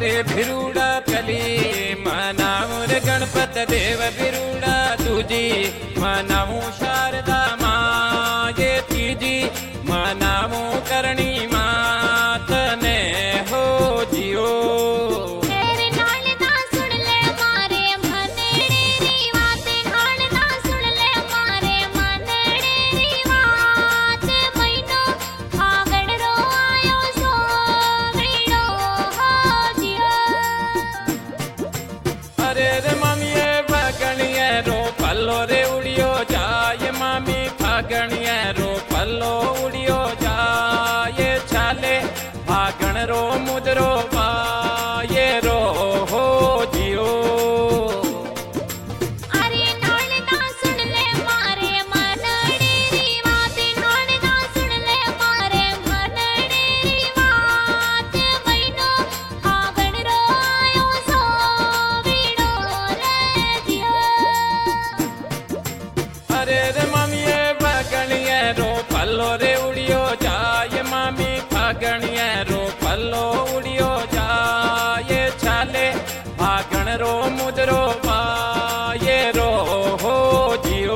अरे भिरुड़ा कली मनाऊ रे गणपत देव भिरुड़ा तुझी मनाऊ शारदा माँ ये तीजी मनाऊ करणी मात ने हो जियो। अरे रे मामिये फागणिये रो पल्लो रे उड़ियो जाए मामी फागणिये रो पल्लो उड़ियो जाए छाले फागण रो मुदरो पाये रो हो जियो। अरे रे मामिये फागणिये रो पल्लो रे उड़ियो जाए मामी फागणिये रो पल्लो उड़ियो जाए छाले फागण रो मुदरो पाये रो हो जियो।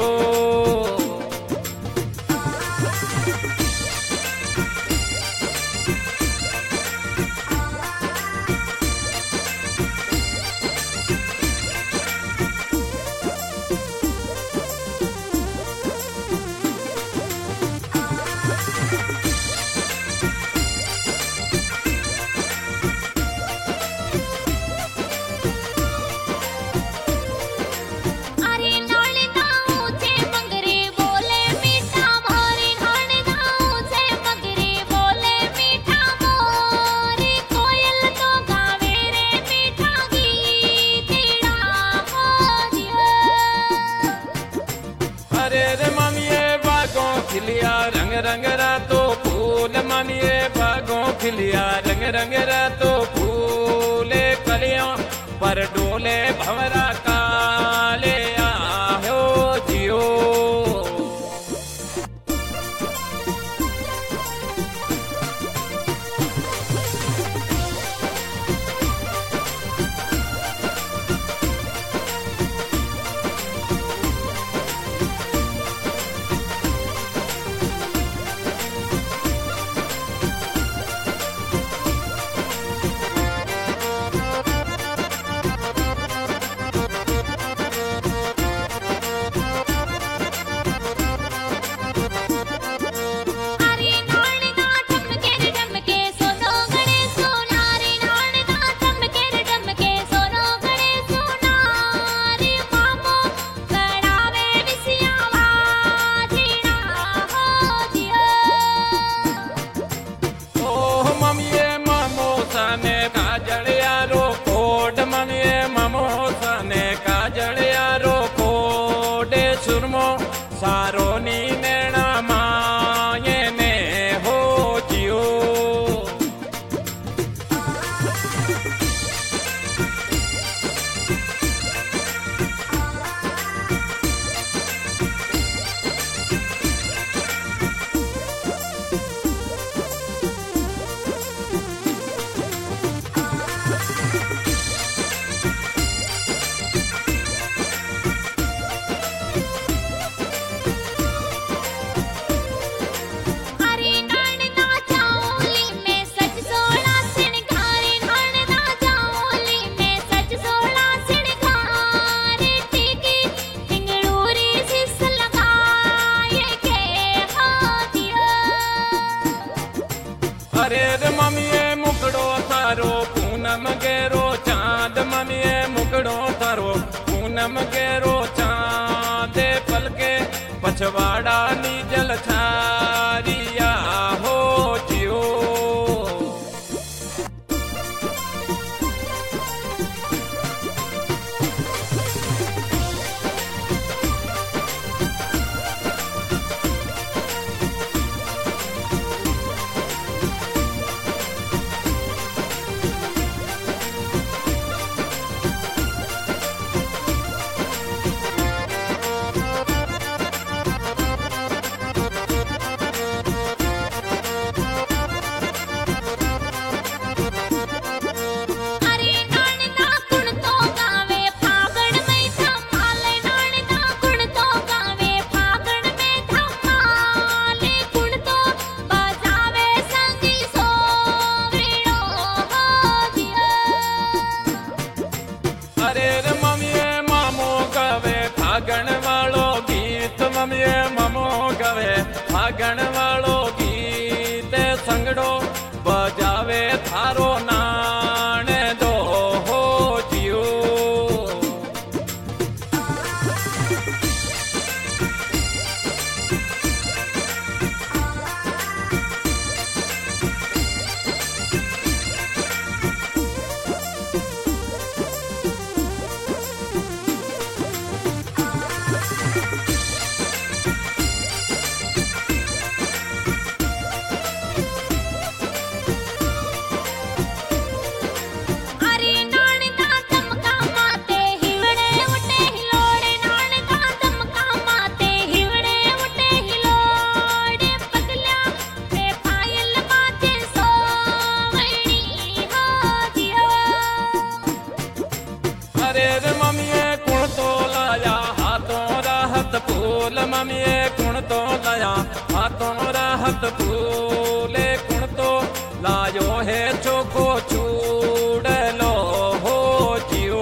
अरे रे मामिये बागों खिलिया रंग रंग रातो फूल मामिये बागों खिलिया रंग रंग रातो फूले कलियों पर डोले भंवरा काले आहो जियो। काजड़ियारो कोड मनिये ममोसा ने काजड़ियारो कोडे सुरमो सारो नी नैना माये ने हो जियो। अरे रे मामिये मुकड़ो थारो पूनम गेरो चांद मामिये मुकड़ो थारो पूनम गेरो चांद पलके पछवाड़ा नी जल छारिया हो जियो। फागण वालो गीत मम्मी ममो गवे फागण वालो गीत संगड़ो बजावे थारो नाण दो हो जियो फूल मम्मी कुण तो लाया हाथों राहत फूले कुण तो लायो है चोको छूड़ लो हो जियो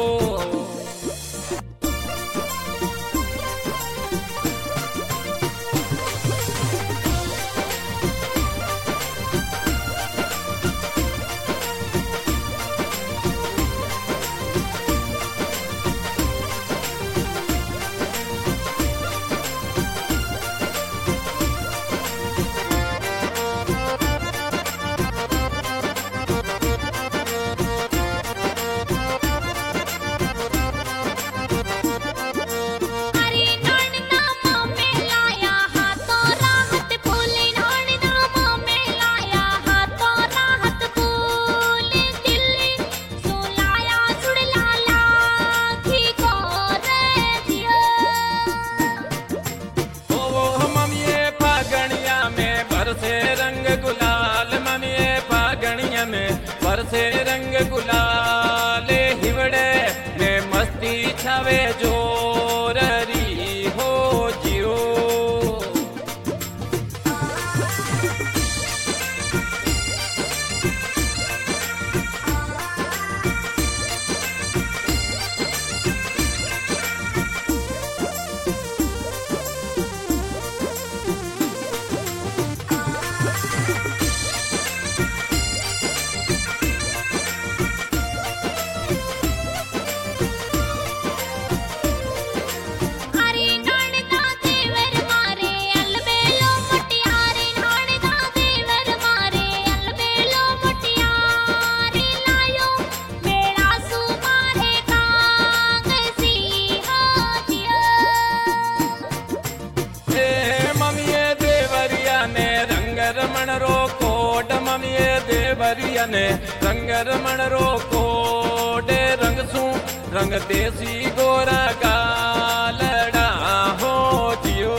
बरसे रंग गुलाल हिवड़े में मस्ती छावे जोररी हो जियो रमण रो कोड मम्मी देवरिया ने रंग रमण रो कोड रंग सू रंग देसी गोरा गालड़ा हो जियो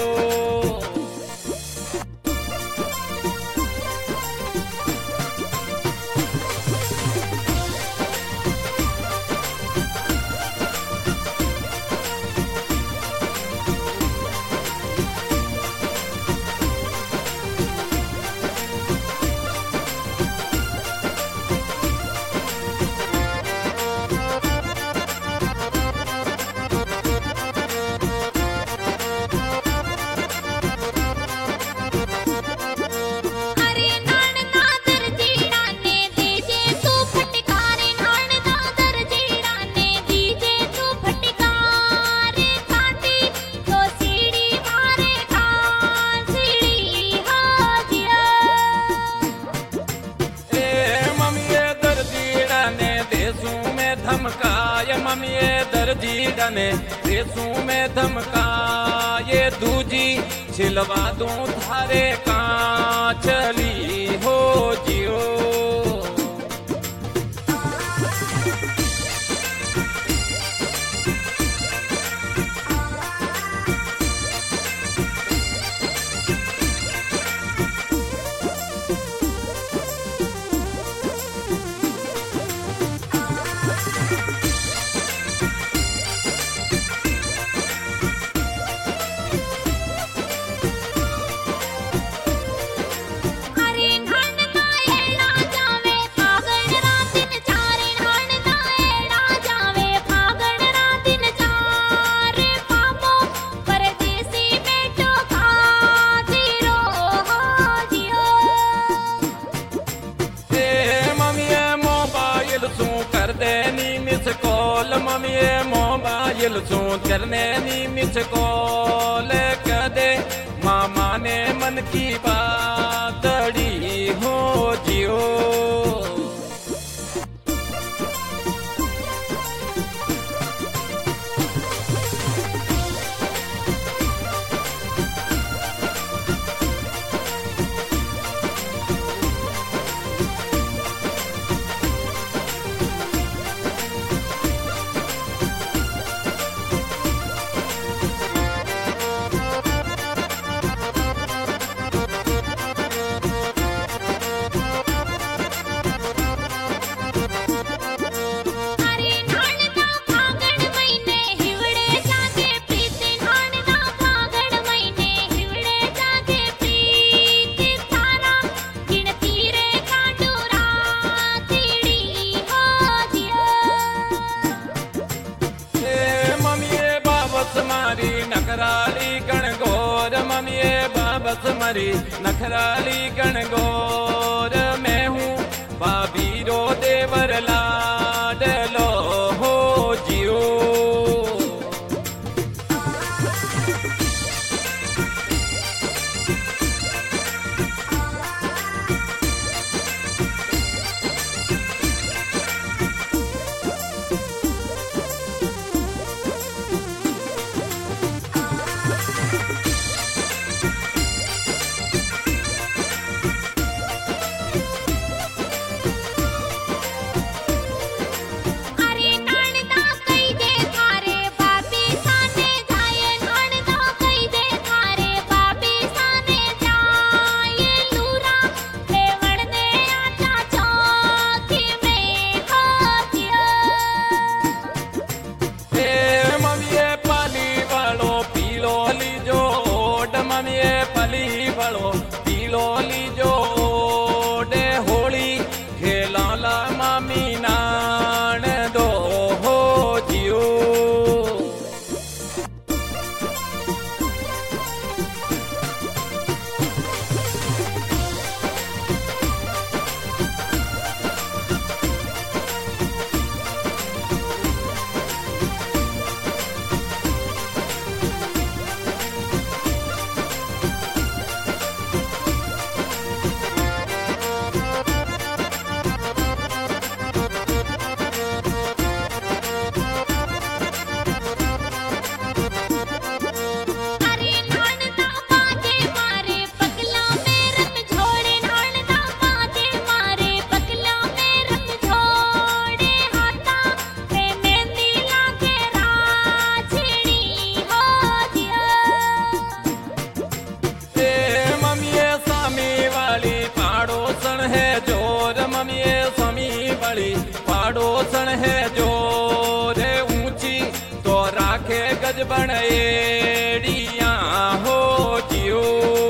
धमकाए मम्मी दर्जी डने देसू में धमकाए दूजी छिलवा दूं थारे कांचली हो जियो हरे नन माये राजा सू चरने नी मिचकोल कदे मामा ने मन की बातड़ी हो जियो। नखराली गणगौर ममिए बाबस मरी नखराली गणगौर मैं हूँ बाबीरो देवर लाडलो हो जियो। पीलो लीजो डे होली खेलाला मामी नान दो हो जियो। पाड़ोसन है जो रे ऊंची तो राखे गज बनेड़िया हो जियो।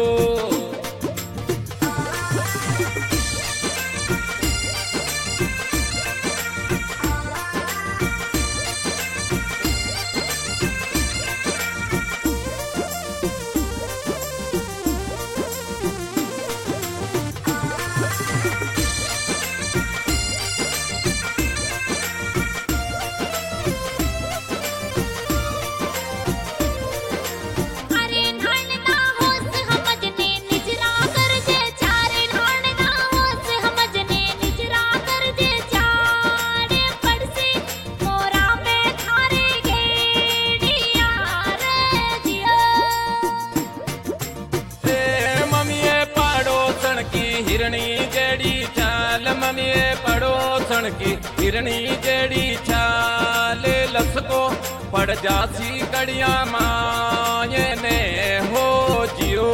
हिरणी जेड़ी चाल ममिए पड़ोसन की हिरणी जेड़ी चाल लसको पड़ जासी कड़िया माये ने हो जियो।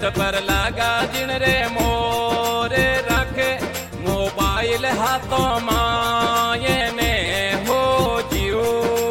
पर लागा जिन रे मोरे रखे मोबाइल हाथों माये ने हो जियो।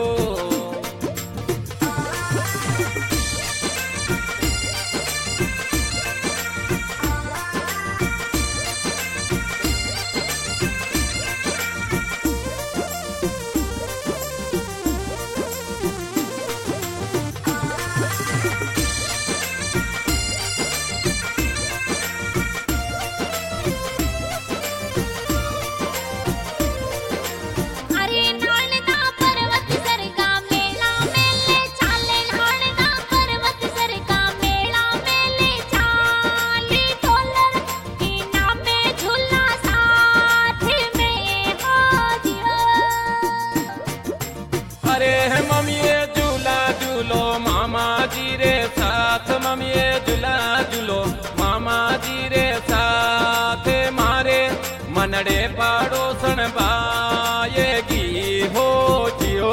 मम्मी झूला झूलो मामा जी रे साथ, मम्मी झूला झूलो मामा जी रे साथ, मारे मनड़े पाड़ोसन बाएगी हो जियो।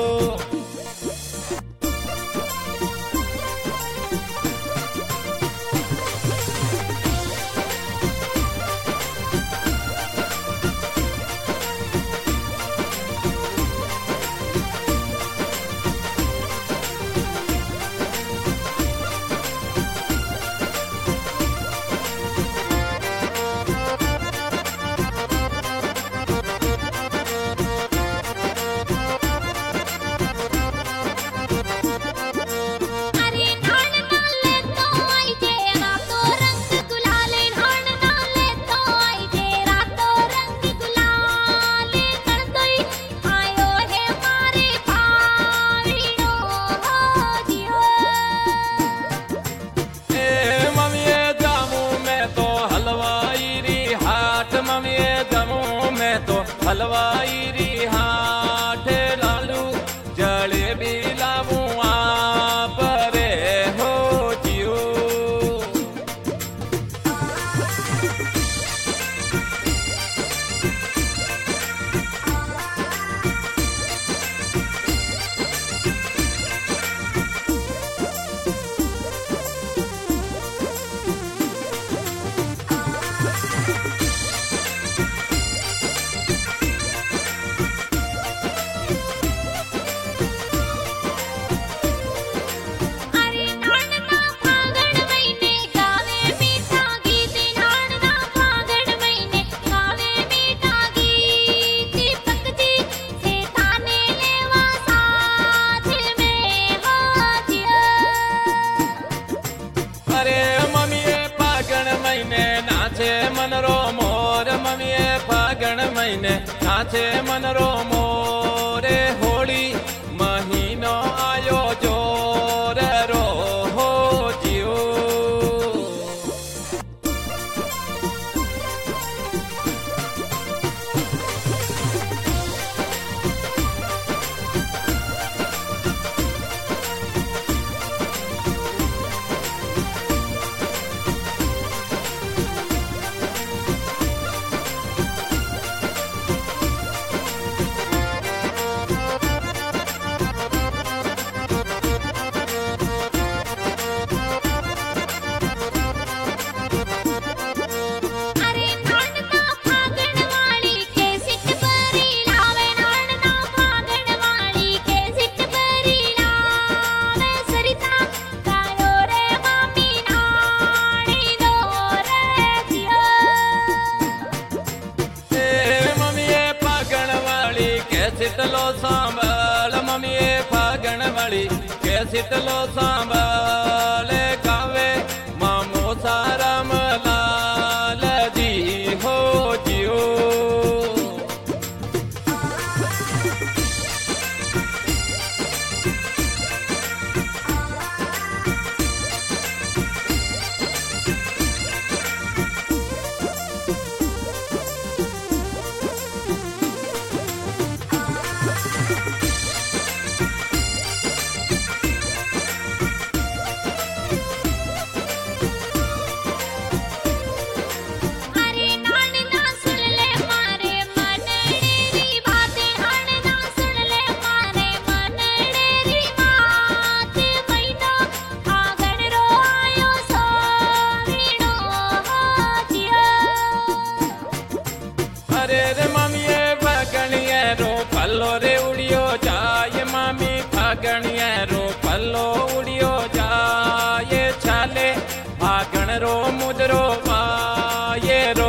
हलवाई री हाथ लालू जलेबी लाऊं आप रे हो जियो। नाचे मनरो मोर मम्मी फागण महीने नाचे मनरो मोरे, होली महीनो आयो जोर रो हो जियो। सिटलो सांभल मम्मी फागण वाली के सिटलो सांभल, गावे मामो साराम लाल जी हो जियो। अरे रे मामिये फागणिये रो फलो रे उड़ियो जाए मामी फागणिये रो फलो उड़ियो जाए छाले फागण रो मुदरो आये रो